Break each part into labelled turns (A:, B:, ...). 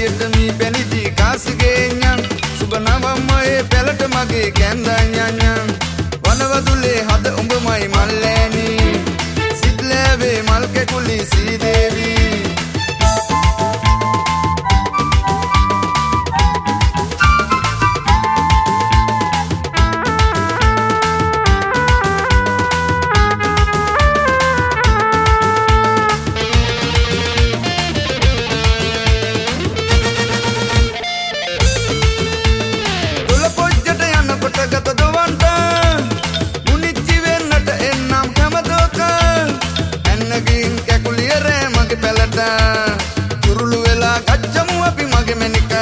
A: සිදාදියට මී පැණිදි කාසිගේ ඤං සුබ නවමයේ පෙළට මගේ කැන්දන් යඤං වනවදුලේ හද උඹමයි මල්ලෑනි සිත්ලෑවේ මල් කැකුලි සීදේවි කුරුළු වෙලා ගච්ඡමු අපි මගේ මැනික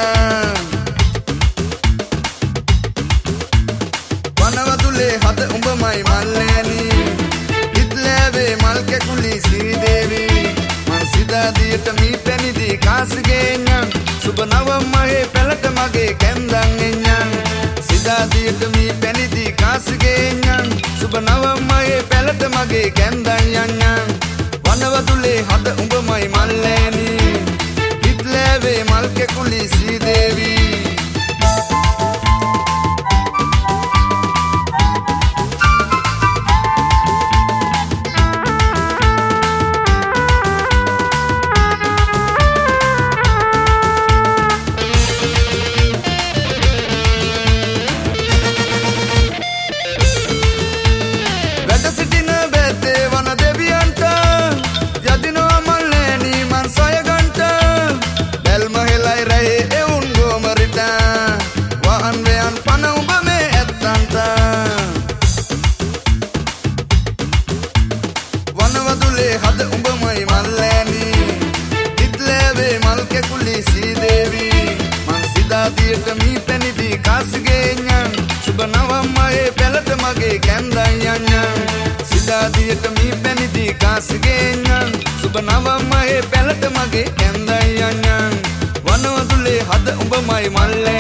A: වනවදුලේ හද උඹමයි මල්ලෑනි හිත්ලෑවේ මල් කැකුලි සීදේවි මං සිදාදියට මී පැණිදි කාසිගේ ඤං සුබ නවමයේ පෙළට මගේ කැන්දන් එඤ්ඤං සිදාදියට මී පැණිදි කාසිගේ ඤං සුබ නවමයේ පෙළට මගේ කැන්දන් යඤ්ඤං වනවදුලේ හද උඹමයි මල්ලෑනි හිත්ලෑවේ මල් කැකුලි සීදේවි වැඩ සිටින බැද්දේ වන දෙවියන්ට යදිනවා මල්ලෑනි මන් සයගන්ට බැල්ම හෙලයි රැහේ එවුන් ගෝමරිට වහන්වයන් පන උඹ මේ ඇත්තන්ට වනවදුලේ හද උඹමයි මල්ලෑනි හිත්ලෑවේ මල් කැකුලි සීදේවි මං සිදාදියට මී පැණිදි කාසිගේ ඤං සුබ නවමයේ පෙළට මගේ කැන්දන් යඤ්ඤං සිදාදියට මී පැණිදි කාසිගේ ඤං සුබ නවමයේ පෙළට මගේ කැන්දන් යඤ්ඤං වනවදුලේ හද උඹමයි මල්ලෑනි